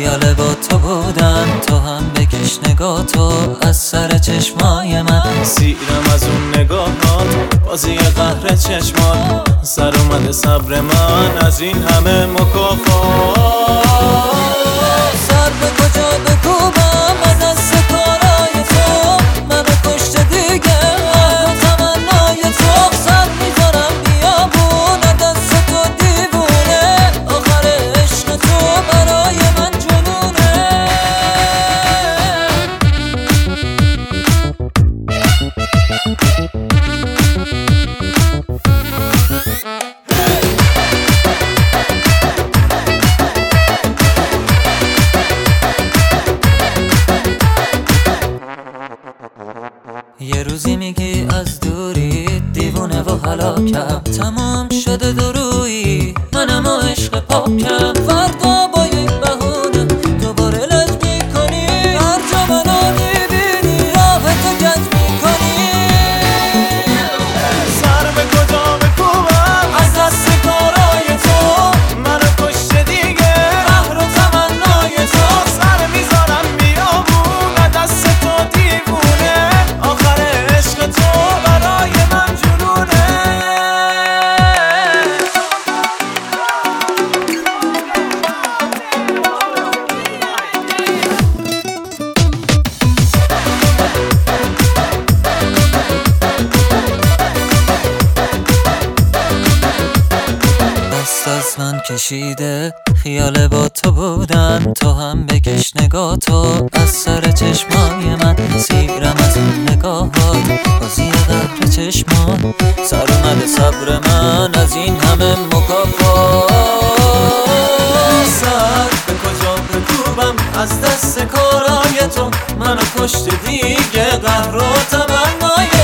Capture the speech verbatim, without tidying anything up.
خیال با تو بودم، تو هم بکش نگاه تو از سر چشمای من. سیرم از اون نگاهات، بازی قهر چشمات، سر اومده صبر من از این همه مکافات. سر به کجا بکوبم از دست کارای تو، منو کشته دیگه و تمنای تو. سر میذارم بیابون از دست تو دیوونه، آخر عشق تو برای من جنونه. یه روزی میگی از دوری دیوونه و هلاکم، تمام شده درویی منم و عشق پاکم. فردا با یک بهونه دوباره لج میکنی، هر جا منو میبینی راه تو گج میکنی. سر به کجا بکوبم از دست کارای تو، منو کشته دیگه قهر و تمنای تو. سر میذارم بیابون از دست تو دیوونه، آخر عشق تو برای من جنونه. دست از من کشیده خیال با تو بودم، تو هم بکش نگاه تو از سر چشمای من. سیرم از اون نگاهات، بازی قهر چشمات، سر اومده صبر من از این همه مکافات. سر به کجا بکوبم از دست کارای تو، منو کشته دیگه قهر و تمنای